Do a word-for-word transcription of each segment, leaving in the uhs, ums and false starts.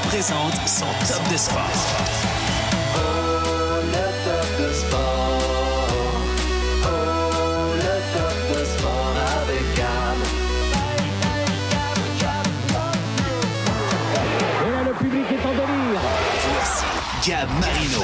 présente son top de sport. Oh, le top de sport. Oh, le top de sport avec Gab. Et là, le public est en délire. Voici Gab Marino.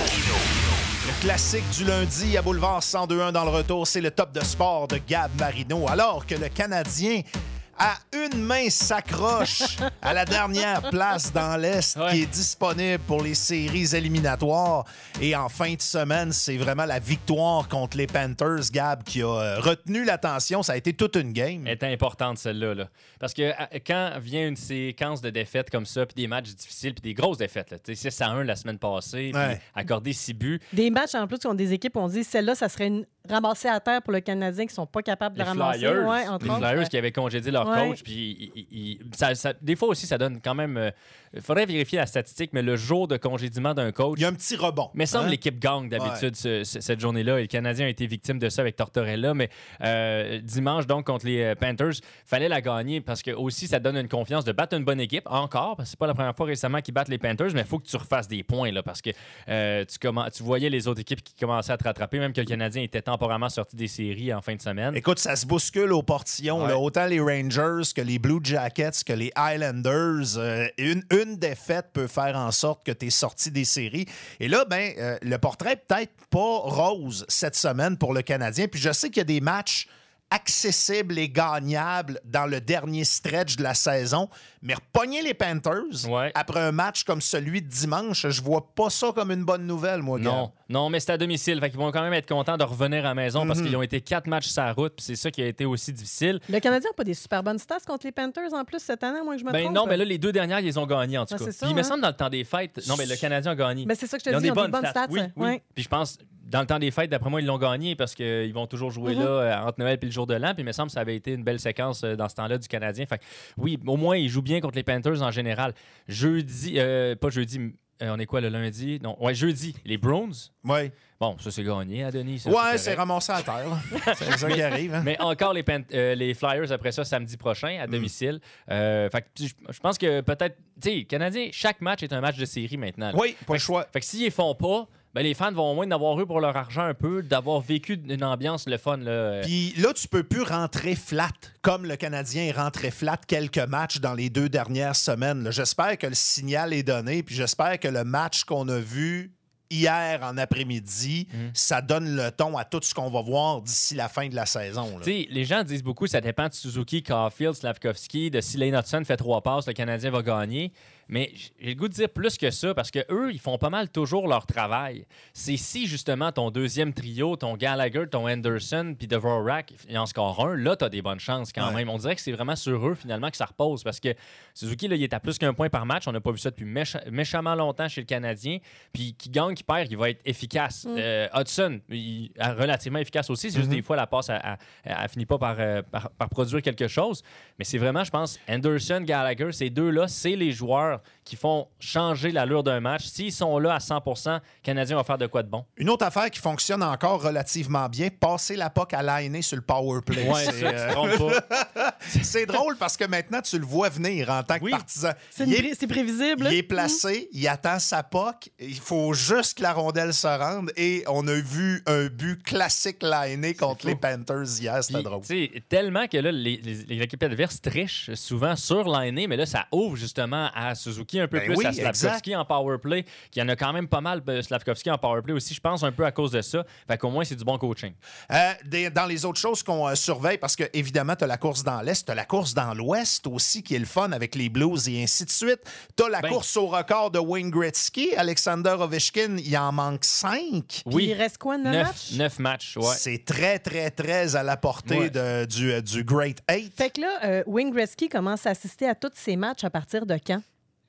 Le classique du lundi à Boulevard cent deux point un dans le retour, c'est le top de sport de Gab Marino. Alors que le Canadien, à une main, s'accroche à la dernière place dans l'Est Ouais. qui est disponible pour les séries éliminatoires. Et en fin de semaine, c'est vraiment la victoire contre les Panthers, Gab, qui a euh, retenu l'attention. Ça a été toute une game. Elle est importante, celle-là. Là. Parce que à- quand vient une séquence de défaites comme ça, puis des matchs difficiles, puis des grosses défaites, là, tu sais, six à un la semaine passée, puis Ouais. accorder six buts. Des matchs en plus contre des équipes, on dit celle-là, ça serait une ramassée à terre pour le Canadien qui sont pas capables de Les la ramasser. Flyers, Ouais, entre les autres. Flyers qui avaient congédié leur Ouais. coach, puis ils- ils- ils- ça- ça- des fois aussi, ça donne quand même... Il faudrait vérifier la statistique, mais le jour de congédiement d'un coach... Il y a un petit rebond. Mais semble hein? l'équipe gagne d'habitude ce- ce- cette journée-là. Et le Canadien a été victime de ça avec Tortorella. Mais euh, dimanche, donc, contre les euh, Panthers, fallait la gagner parce que aussi, ça donne une confiance de battre une bonne équipe. Encore, parce que c'est pas la première fois récemment qu'ils battent les Panthers, mais il faut que tu refasses des points là, parce que euh, tu, commen- tu voyais les autres équipes qui commençaient à te rattraper, même que le Canadien était temporairement sorti des séries en fin de semaine. Écoute, ça se bouscule au portillon. Ouais. là. Autant les Rangers que les Blue Jackets que les Islanders. Euh, une, une défaite peut faire en sorte que tu es sorti des séries. Et là, ben, euh, le portrait est peut-être pas rose cette semaine pour le Canadien. Puis je sais qu'il y a des matchs accessibles et gagnables dans le dernier stretch de la saison. Mais repogner les Panthers Ouais. après un match comme celui de dimanche, je vois pas ça comme une bonne nouvelle, moi, Gab. Non, non, mais c'est à domicile. Fait qu'ils vont quand même être contents de revenir à la maison Mhm. parce qu'ils ont été quatre matchs sur la route, puis c'est ça qui a été aussi difficile. Le Canadien n'a pas des super bonnes stats contre les Panthers en plus cette année, moi que je me Ben trompe. non, mais là, les deux dernières, ils les ont gagnées, en tout Ah, cas. c'est ça, Puis il me hein? semble dans le temps des fêtes. Non, mais le Canadien a gagné. Mais c'est ça que je te Ils ont dis, des ils ont des bonnes bonnes stats. Oui, oui. ouais. Puis je pense, dans le temps des fêtes, d'après moi, ils l'ont gagné parce qu'ils vont toujours jouer Mhm. là euh, entre Noël et le jour de l'an. Puis il me semble que ça avait été une belle séquence euh, dans ce temps-là du Canadien. Fait que, oui, au moins, ils jouent bien contre les Panthers en général. Jeudi, euh, pas jeudi, euh, on est quoi le lundi? Non, ouais, jeudi, les Browns. Oui. Bon, ça c'est gagné, hein, Denis? Ça, Ouais, correct. c'est ramassé à terre. là. C'est ça qui arrive. hein. Mais encore les, Pan- euh, les Flyers après ça samedi prochain à domicile. Euh, fait que je je pense que peut-être, tu sais, Canadien, chaque match est un match de série maintenant. là. Oui, pas le choix. Fait que s'ils les font pas, ben les fans vont au moins en avoir eu pour leur argent un peu, d'avoir vécu une ambiance le fun. Là. Puis là, tu peux plus rentrer flat, comme le Canadien est rentré flat quelques matchs dans les deux dernières semaines. là. J'espère que le signal est donné, puis j'espère que le match qu'on a vu hier en après-midi, ça donne le ton à tout ce qu'on va voir d'ici la fin de la saison. là. Tu sais, les gens disent beaucoup, ça dépend de Suzuki, Caulfield, Slavkovski, de si Lane Hudson fait trois passes, le Canadien va gagner. Mais j'ai le goût de dire plus que ça, parce que eux, ils font pas mal toujours leur travail. C'est si, justement, ton deuxième trio, ton Gallagher, ton Anderson, puis Dvorak, il en score un, là, t'as des bonnes chances quand Ouais. même. On dirait que c'est vraiment sur eux, finalement, que ça repose, parce que Suzuki, là, il est à plus qu'un point par match. On n'a pas vu ça depuis mécha- méchamment longtemps chez le Canadien. Puis qui gagne, qui perd, il va être efficace. Euh, Hudson, il est relativement efficace aussi. C'est juste des fois, la passe, elle, elle- elle finit pas par, euh, par, par produire quelque chose. Mais c'est vraiment, je pense, Anderson, Gallagher, ces deux-là, c'est les joueurs qui font changer l'allure d'un match. S'ils sont là à cent pour cent, le Canadien va faire de quoi de bon. Une autre affaire qui fonctionne encore relativement bien, passer la puck à Lainé sur le power play. Ouais, C'est, ça, tu euh, te trompes pas. c'est drôle parce que maintenant, tu le vois venir en tant que Oui. partisan. C'est Il une est- pré- c'est prévisible. Il est placé, il attend sa puck. Il faut juste que la rondelle se rende. Et on a vu un but classique Lainé contre les Panthers hier. C'était Puis, drôle. tu sais, tellement que là, les, les, les équipes adverses trichent souvent sur l'année, mais là, ça ouvre justement à Suzuki un peu Ben plus, oui, à Slavkovski en power play, qui en a quand même pas mal, euh, Slavkovski en power play aussi, je pense, un peu à cause de ça. Fait qu'au moins, c'est du bon coaching. Euh, des- dans les autres choses qu'on euh, surveille, parce que évidemment, tu as la course dans l'Est, tu as la course dans l'Ouest aussi, qui est le fun avec les Blues et ainsi de suite. Tu as la Ben- course au record de Wayne Gretzky. Alexander Ovechkin, il en manque cinq. Puis il reste quoi, neuf neuf, matchs? neuf matchs, ouais. C'est très, très, très à la portée Ouais. de- du, euh, du Great Eight. Fait que là, euh, Wayne Gretzky commence à assister à tous ces matchs à partir de quand?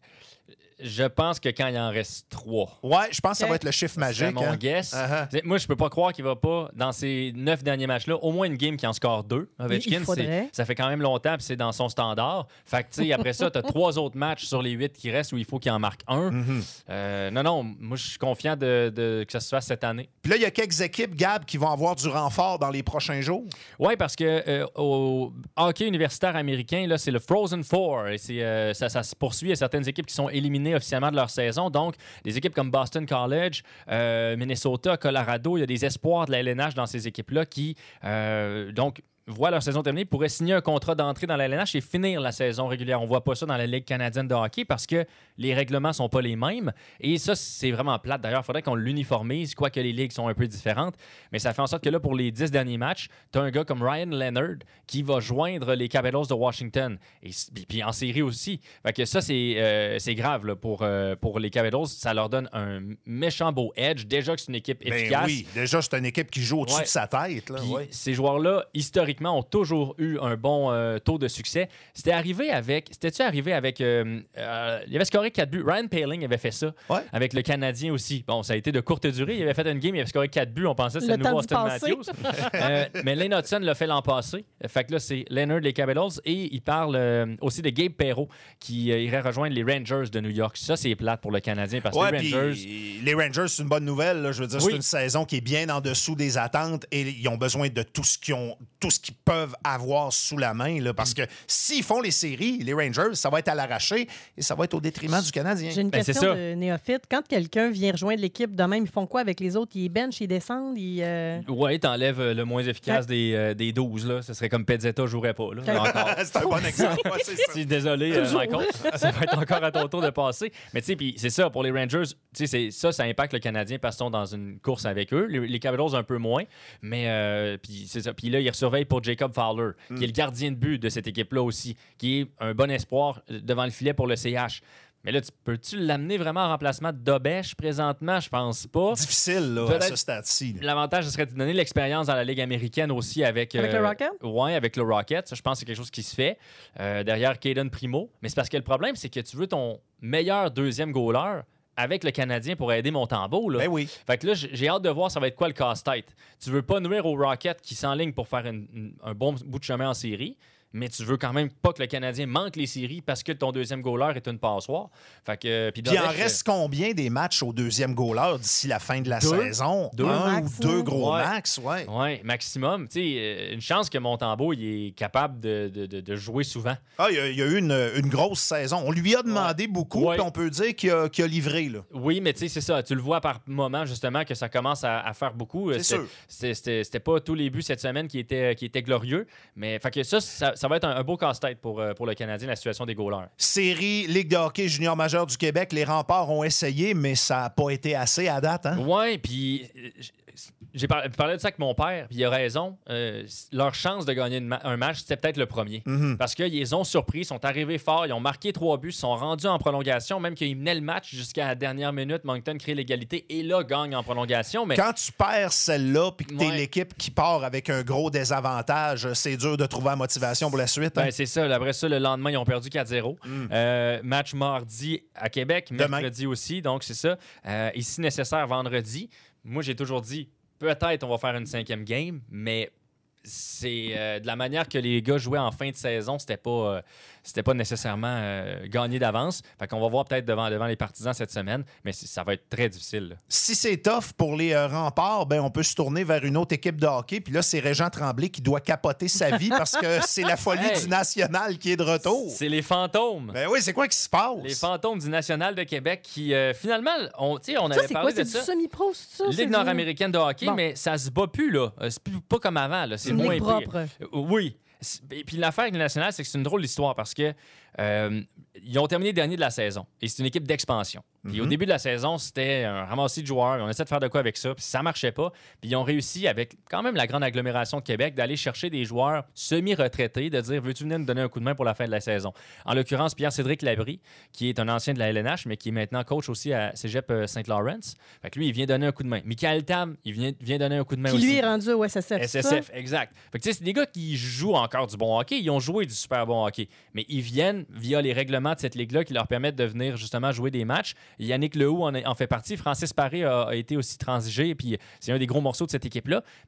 Je pense que quand il en reste trois. Ouais, je pense que ça Ok. va être le chiffre C'est magique. mon hein. guess. Uh-huh. C'est- Moi, je peux pas croire qu'il va pas, dans ces neuf derniers matchs-là, au moins une game qui en score deux. Ovechkin, Il faudrait. c'est- ça fait quand même longtemps, puis c'est dans son standard. Fait que, tu sais, après ça, tu as trois autres matchs sur les huit qui restent où il faut qu'il en marque un. Mm-hmm. Euh, non, non, moi, je suis confiant de, de- que ça se fasse cette année. Puis là, il y a quelques équipes, Gab, qui vont avoir du renfort dans les prochains jours. Oui, parce que euh, au hockey universitaire américain, là, c'est le Frozen Four. Et c'est, euh, ça, ça se poursuit. Il y a certaines équipes qui sont éliminées terminés officiellement de leur saison. Donc, des équipes comme Boston College, euh, Minnesota, Colorado, il y a des espoirs de la L N H dans ces équipes-là qui, euh, donc, voient leur saison terminée, pourraient signer un contrat d'entrée dans la L N H et finir la saison régulière. On ne voit pas ça dans la Ligue canadienne de hockey parce que les règlements ne sont pas les mêmes. Et ça, c'est vraiment plate. D'ailleurs, il faudrait qu'on l'uniformise, quoique les ligues sont un peu différentes. Mais ça fait en sorte que là, pour les dix derniers matchs, tu as un gars comme Ryan Leonard qui va joindre les Capitals de Washington. Et puis en série aussi. Fait que ça, c'est, euh, c'est grave là, pour, euh, pour les Capitals. Ça leur donne un méchant beau edge. Déjà que c'est une équipe Ben efficace. oui, déjà, c'est une équipe qui joue au-dessus Ouais. de sa tête. Là, Puis ouais. ces joueurs-là, historiquement, ont toujours eu un bon euh, taux de succès. C'était arrivé avec... C'était-tu arrivé avec... Euh, euh, il avait scoré quatre buts. Ryan Poehling avait fait ça Ouais. avec le Canadien aussi. Bon, ça a été de courte durée. Il avait fait une game, il avait scoré quatre buts. On pensait que c'était Le le nouveau temps d'y Austin passer. Matthews. Euh, mais Lane Hudson l'a fait l'an passé. Fait que là, c'est Leonard des Capitals. Et il parle euh, aussi de Gabe Perreault qui euh, irait rejoindre les Rangers de New York. Ça, c'est plate pour le Canadien parce que Ouais, les puis Rangers... les Rangers, c'est une bonne nouvelle. Là. Je veux dire, Oui. c'est une saison qui est bien en dessous des attentes et ils ont besoin de tout ce qu'ils ont, tout ce qu'ils peuvent avoir sous la main. Là, parce que s'ils font les séries, les Rangers, ça va être à l'arraché et ça va être au détriment du Canadien. J'ai une Ben, c'est question ça. de néophyte. Quand quelqu'un vient rejoindre l'équipe de même, ils font quoi avec les autres? Ils benchent, ils descendent, ils... euh, Oui, t'enlèves euh, le moins efficace Ouais. des, euh, des douze. Là. Ce serait comme Pezzetta jouerait pas. Là, Ouais. encore. c'est un bon exemple. Ouais, c'est ça. Je suis désolé, euh, Michael. Ça va être encore à ton tour de passer. Mais tu sais, puis c'est ça, pour les Rangers, tu sais, c'est- ça, ça impacte le Canadien parce qu'ils sont dans une course avec eux. Les, les Capitals, un peu moins. Mais euh, puis c'est ça. Puis là, ils surveillent pour Jacob Fowler, qui est le gardien de but de cette équipe-là aussi, qui est un bon espoir devant le filet pour le C H. Mais là, tu, peux-tu l'amener vraiment en remplacement de Dobèche présentement? Je pense pas. Difficile là, à Peut-être- ce stade-ci. là. L'avantage, ce serait de donner l'expérience dans la Ligue américaine aussi avec... Avec le Rocket? Oui, avec le Rocket. Ça, je pense que c'est quelque chose qui se fait euh, derrière Caden Primo. Mais c'est parce que le problème, c'est que tu veux ton meilleur deuxième goaler avec le Canadien pour aider Montembeault. Là. Ben oui. Fait que là, j- j'ai hâte de voir ça va être quoi le casse-tête. Tu veux pas nuire au Rocket qui s'enligne pour faire une- une- un bon bout de chemin en série, mais tu veux quand même pas que le Canadien manque les séries parce que ton deuxième goaler est une passoire. Fait que, euh, puis Puis il en Dobèche, reste combien des matchs au deuxième goaler d'ici la fin de la Deux. saison? Deux. Un Max, ou deux hein? gros Ouais. max, ouais. Oui, maximum. Tu sais, euh, une chance que Montembeault il est capable de, de- de- de jouer souvent. Ah, il y a, il y a eu une, une grosse saison. On lui a demandé beaucoup, Ouais. puis on peut dire qu'il a, qu'il a livré. Là. Oui, mais tu sais, c'est ça. Tu le vois par moment, justement, que ça commence à, à faire beaucoup. C'est C'était- sûr. C'était, c'était, c'était pas tous les buts cette semaine qui étaient, qui étaient glorieux. Mais fait que ça, ça, ça va être un, un beau casse-tête pour, euh, pour le Canadien, la situation des goalers. Série Ligue de hockey junior majeur du Québec, les remparts ont essayé, mais ça n'a pas été assez à date. Hein? Ouais, puis euh, j'ai par- parlé de ça avec mon père, puis il a raison. Euh, leur chance de gagner une ma- un match, c'était peut-être le premier. Mhm. Parce qu'ils les ont surpris, ils sont arrivés forts, ils ont marqué trois buts, ils sont rendus en prolongation, même qu'ils menaient le match jusqu'à la dernière minute. Moncton crée l'égalité et là, gagne en prolongation. Mais Quand tu perds celle-là, puis que t'es Ouais. l'équipe qui part avec un gros désavantage, c'est dur de trouver la motivation pour la suite. hein? Ben, c'est ça. Après ça, le lendemain, ils ont perdu quatre zéro. Euh, match mardi à Québec, Demain. mercredi aussi. Donc, c'est ça. Euh, et si nécessaire, vendredi. Moi, j'ai toujours dit, peut-être on va faire une cinquième game, mais c'est euh, de la manière que les gars jouaient en fin de saison, c'était pas, euh, c'était pas nécessairement euh, gagné d'avance. Fait qu'on va voir peut-être devant, devant les partisans cette semaine, mais c- ça va être très difficile. là. Si c'est tough pour les euh, remparts, ben on peut se tourner vers une autre équipe de hockey. Puis là, c'est Régent Tremblay qui doit capoter sa vie parce que c'est la folie Hey! du national qui est de retour. C'est les fantômes. Ben oui, c'est quoi qui se passe? Les fantômes du National de Québec qui, euh, finalement, on, tu sais, on Ça, avait c'est quoi? parlé C'est de du ça. semi-pro, c'est ça? C'est Ligue du- nord-américaine de hockey, Bon. mais ça se bat plus, là. Euh, C'est plus, pas comme avant, là. C'est Une moins ligue pire. propre. Euh, Oui. C'est- Et puis l'affaire avec le national, c'est que c'est une drôle d'histoire parce que euh, ils ont terminé dernier de la saison et c'est une équipe d'expansion. Puis au début de la saison, c'était un ramassis de joueurs. On essaie de faire de quoi avec ça, puis ça marchait pas. Puis ils ont réussi, avec quand même la grande agglomération de Québec, d'aller chercher des joueurs semi-retraités, de dire veux-tu venir nous donner un coup de main pour la fin de la saison. En l'occurrence, Pierre-Cédric Labrie, qui est un ancien de la L N H, mais qui est maintenant coach aussi à Cégep euh, Saint-Laurent. Fait que lui, il vient donner un coup de main. Michael Tam, il vient, vient donner un coup de main Qui aussi. lui est rendu au S S F. c'est S S ça? F, exact. Fait que, tu sais, c'est des gars qui jouent encore du bon hockey. Ils ont joué du super bon hockey. Mais ils viennent via les règlements de cette ligue-là qui leur permettent de venir justement jouer des matchs. Yannick Lehoux en, en fait partie. Francis Paré a, a été aussi transigé. Puis c'est un des gros morceaux de cette équipe-là. Puis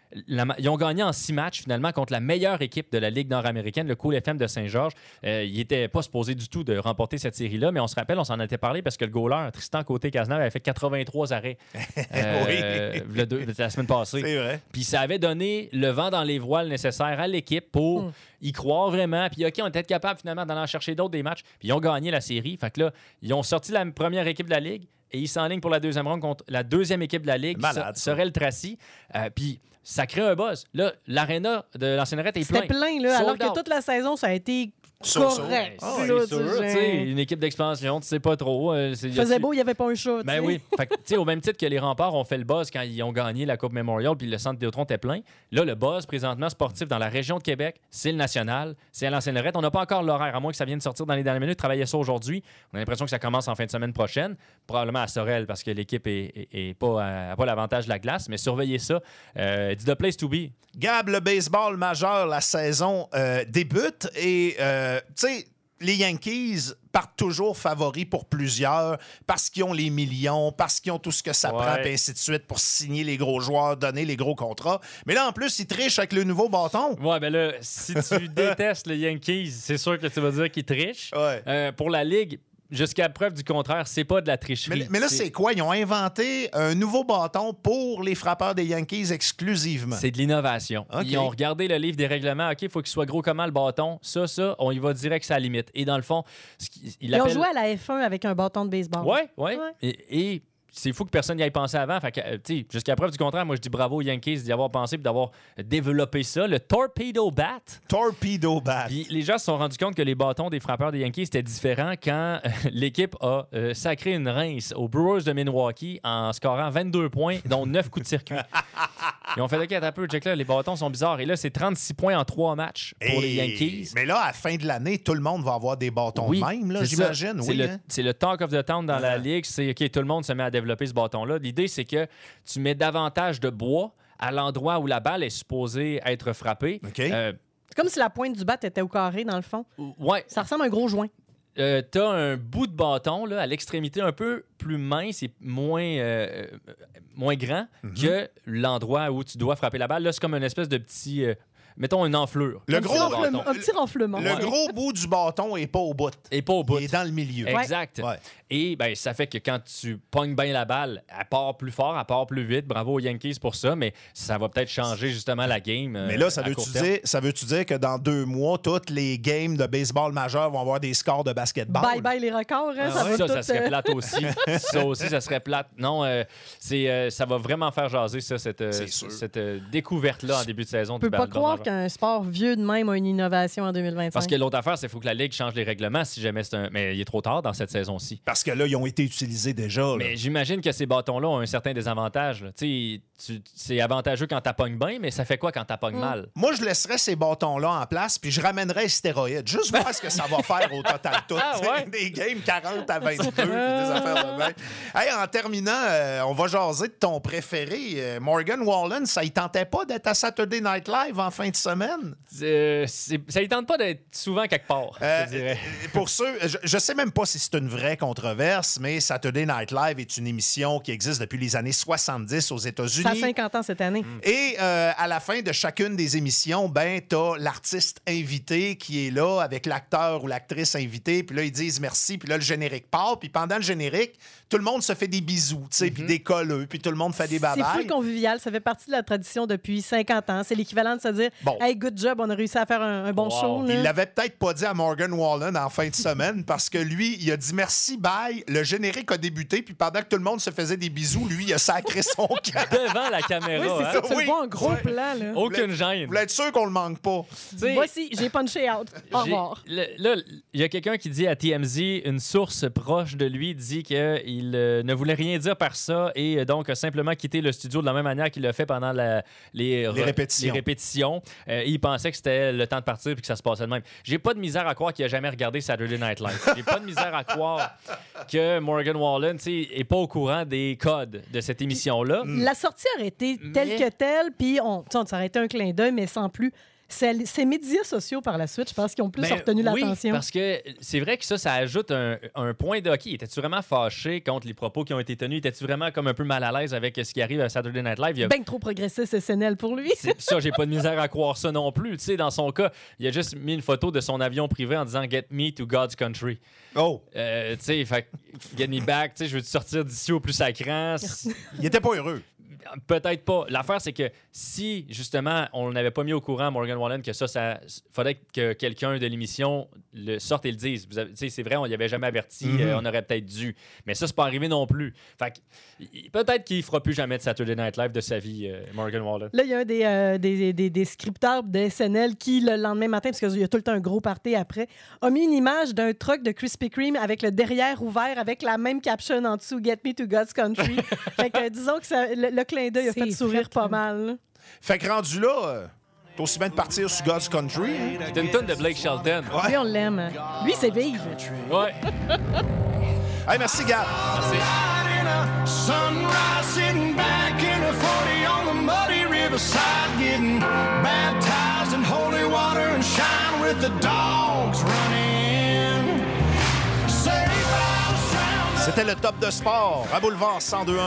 La, ils ont gagné en six matchs, finalement, contre la meilleure équipe de la Ligue nord-américaine, le Cool F M de Saint-Georges. Euh, ils n'étaient pas supposés du tout de remporter cette série-là, mais on se rappelle, on s'en était parlé parce que le goaler, Tristan Côté-Cazeneuve, avait fait quatre-vingt-trois arrêts euh, oui. le deux, la semaine passée. C'est vrai. Puis ça avait donné le vent dans les voiles nécessaire à l'équipe pour mm. y croire vraiment. Puis OK, on était capable finalement d'aller en chercher d'autres des matchs. Puis ils ont gagné la série. Fait que là, ils ont sorti la première équipe de la Ligue et ils s'enlignent pour la deuxième ronde contre la deuxième équipe de la Ligue, Malade, qui serait le Tracy. Euh, puis ça crée un buzz. Là, l'aréna de l'ancienne arrête est plein. C'était plein, là, alors Sold que out. toute la saison, ça a été So, so. correct. Ah, là, c'est sûr, tu sais. tu sais, une équipe d'expansion, tu sais pas trop. Euh, c'est- Il faisait beau, il n'y avait pas un chat. Ben tu sais. oui. Fait que, tu sais, au même titre que les Remparts ont fait le buzz quand ils ont gagné la Coupe Memorial puis le centre Vidéotron était plein. Là, le buzz présentement sportif dans la région de Québec, c'est le national, c'est à l'ancienne Lorette. On n'a pas encore l'horaire, à moins que ça vienne de sortir dans les dernières minutes. Travailler ça aujourd'hui. On a l'impression que ça commence en fin de semaine prochaine. Probablement à Sorel parce que l'équipe est, est, est pas, a pas l'avantage de la glace. Mais surveillez ça. Euh, it's the place to be. Gab, le baseball majeur, la saison euh, débute et, euh, tu sais, les Yankees partent toujours favoris pour plusieurs parce qu'ils ont les millions, parce qu'ils ont tout ce que ça Ouais. prend, et ainsi de suite, pour signer les gros joueurs, donner les gros contrats. Mais là, en plus, ils trichent avec le nouveau bâton. Ouais, ben là, si tu détestes les Yankees, c'est sûr que tu vas dire qu'ils trichent. Ouais. Euh, pour la Ligue, jusqu'à preuve du contraire, c'est pas de la tricherie. Mais, mais là, c'est quoi? Ils ont inventé un nouveau bâton pour les frappeurs des Yankees exclusivement. C'est de l'innovation. OK. Ils ont regardé le livre des règlements. OK, il faut qu'il soit gros comment le bâton. Ça, ça, on y va direct à la limite. Et dans le fond, ce qui- il Ils ont appelle... joué à la F un avec un bâton de baseball. Ouais, ouais. Ouais. Et, et c'est fou que personne n'y ait pensé avant. Fait que, euh, tu sais, jusqu'à preuve du contraire, moi, je dis bravo aux Yankees d'y avoir pensé et d'avoir développé ça. Le Torpedo Bat. Torpedo bat. Puis les gens se sont rendus compte que les bâtons des frappeurs des Yankees étaient différents quand euh, l'équipe a euh, sacré une rince aux Brewers de Milwaukee en scorant vingt-deux points, dont neuf coups de circuit. Ils ont fait OK, attends un peu, check là, les bâtons sont bizarres. Et là, c'est trente-six points en trois matchs pour Et- les Yankees. Mais là, à la fin de l'année, tout le monde va avoir des bâtons Oui, de même, là, c'est ça. j'imagine. C'est Oui, le, hein? c'est le talk of the town dans la Ah. ligue. C'est OK, tout le monde se met à développer ce bâton-là. L'idée, c'est que tu mets davantage de bois à l'endroit où la balle est supposée être frappée. OK. Euh, C'est comme si la pointe du bat était au carré, dans le fond. ouais, Ça ressemble à un gros joint. euh, t'as un bout de bâton là, à l'extrémité un peu plus mince et moins, euh, euh, moins grand Mm-hmm. que l'endroit où tu dois frapper la balle. Là, c'est comme une espèce de petit... euh, mettons une enflure. Le un, gros petit bâton. renflement, un petit renflement. Le Ouais. gros bout du bâton est pas au bout. Et pas au bout. Il est dans le milieu. Exact. Ouais. Et ben, ça fait que quand tu pognes bien la balle, elle part plus fort, elle part plus vite. Bravo aux Yankees pour ça, mais ça va peut-être changer justement la game. euh, Mais là, ça à veut-tu court terme. dire, ça veut-tu dire que dans deux mois, toutes les games de baseball majeur vont avoir des scores de basketball? Bye bye les records, hein, ça va Ça, tout... ça serait euh, plate aussi. Ça aussi, ça serait plate. Non, euh, c'est, euh, ça va vraiment faire jaser, ça, cette, euh, C'est sûr. cette euh, découverte-là en début de saison. On peut du pas baseball croire majeur. qu'un sport vieux de même a une innovation en deux mille vingt-cinq. Parce que l'autre affaire, c'est qu'il faut que la Ligue change les règlements si jamais c'est un. Mais il est trop tard dans cette saison-ci. Parce que là, ils ont été utilisés déjà. là. Mais j'imagine que ces bâtons-là ont un certain désavantage. là. Tu sais, tu- c'est avantageux quand t'appognes bien, mais ça fait quoi quand t'appognes mal? Moi, je laisserais ces bâtons-là en place, puis je ramènerais les stéroïdes. Juste voir ce que ça va faire au total tout. Ah, ouais? Des games quarante à vingt-deux, puis des affaires de même. Hey, en terminant, euh, on va jaser de ton préféré. Euh, Morgan Wallen, ça ne tentait pas d'être à Saturday Night Live en fin de semaine? Euh, c'est- ça ne tente pas d'être souvent quelque part, Euh, je te dirais. Pour ceux, je, je sais même pas si c'est une vraie controverse, mais Saturday Night Live est une émission qui existe depuis les années soixante-dix aux Ça a États-Unis. cinquante ans cette année. Et euh, à la fin de chacune des émissions, ben, t'as l'artiste invité qui est là avec l'acteur ou l'actrice invitée. Puis là, ils disent merci. Puis là, le générique part. Puis pendant le générique, tout le monde se fait des bisous, tu sais, puis des colleux. Puis tout le monde fait des C'est full babayes. convivial. Ça fait partie de la tradition depuis cinquante ans. C'est l'équivalent de se dire Bon. Hey, good job, on a réussi à faire un, un bon Wow. show. Il là. l'avait peut-être pas dit à Morgan Wallen en fin de semaine parce que lui, il a dit merci, bye. Le générique a débuté. Puis pendant que tout le monde se faisait des bisous, lui, il a sacré son camp. Devant la caméra, Oui, c'est hein? ça. Tu Oui. le vois en gros Ouais. plan. Là. Aucune gêne. Vous voulez être sûr qu'on le manque pas. Tu sais, Voici, j'ai punché out. Au J'ai- revoir. le- Là, il y a quelqu'un qui dit à T M Z, une source proche de lui dit qu'il euh, ne voulait rien dire par ça et euh, donc a simplement quitté le studio de la même manière qu'il l'a fait pendant la- les, re- répétitions. les répétitions. Euh, il pensait que c'était le temps de partir et que ça se passait de même. J'ai pas de misère à croire qu'il a jamais regardé Saturday Night Live. J'ai pas de misère à croire que Morgan Wallen, tu sais, est pas au courant des codes de cette émission-là. La sortie aurait été telle Mais- que telle, puis on, tu sais, on s'arrêtait un clin d'œil, mais sans plus. C'est, ces médias sociaux par la suite, je pense, qui ont plus Ben, retenu oui, l'attention. parce que c'est vrai que ça, ça ajoute un, un point de hockey. Étais-tu vraiment fâché contre les propos qui ont été tenus? Étais-tu vraiment comme un peu mal à l'aise avec ce qui arrive à Saturday Night Live? Il y a... Ben trop progressiste S N L pour lui. C'est ça, j'ai pas de misère à croire ça non plus. Tu sais, dans son cas, il a juste mis une photo de son avion privé en disant « Get me to God's country ». Oh! Euh, tu sais, fait que get me back, tu sais, je veux te sortir d'ici au plus sacrant. Il était pas heureux. Peut-être pas. L'affaire, c'est que si, justement, on n'avait pas mis au courant, Morgan Wallen, que ça, ça faudrait que quelqu'un de l'émission le sorte et le dise. Vous avez- tu sais, c'est vrai, on n'y avait jamais averti, Mhm. euh, on aurait peut-être dû. Mais ça, c'est pas arrivé non plus. Fait que, il- peut-être qu'il fera plus jamais de Saturday Night Live de sa vie, euh, Morgan Wallen. Là, il y a un des, euh, des, des, des scripteurs de S N L qui, le lendemain matin, parce qu'il y a tout le temps un gros party après, a mis une image d'un truck de Krispy Kreme avec le derrière ouvert, avec la même caption en dessous, « Get me to God's country ». Fait que, euh, disons que ça- le, le clin d'œil a C'est fait sourire fait, pas là. mal. là. Fait que rendu là, euh, t'es aussi bien de partir sur God's Country. hein? C'était une tonne de Blake Shelton. Lui, on l'aime. Lui, c'est vive. Ouais. Hey, merci, Gab. Merci. In a sunrise, sitting back in a forty on the muddy riverside, getting baptized in holy water and shine with the dogs running. Saved by the sound of C'était le top de sport à Boulevard cent deux